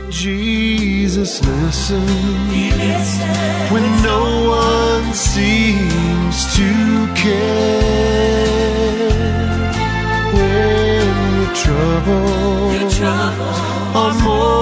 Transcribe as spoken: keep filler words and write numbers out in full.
Jesus, listen when no one seems to care. When your troubles are more